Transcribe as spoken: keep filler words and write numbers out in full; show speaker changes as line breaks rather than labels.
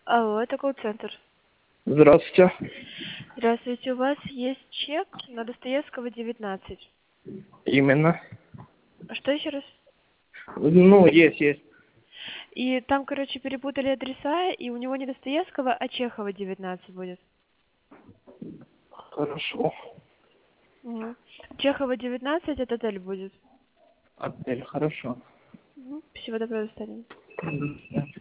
Алло, это колл-центр.
Здравствуйте.
Здравствуйте, у вас есть чек на Достоевского, девятнадцать.
Именно.
А что еще раз?
Ну, есть, есть.
И там, короче, перепутали адреса, и у него не Достоевского, а Чехова, девятнадцать будет.
Хорошо.
Угу. Чехова, девятнадцать, это отель будет.
Отель, хорошо.
Угу. Всего доброго, до свидания.
До свидания.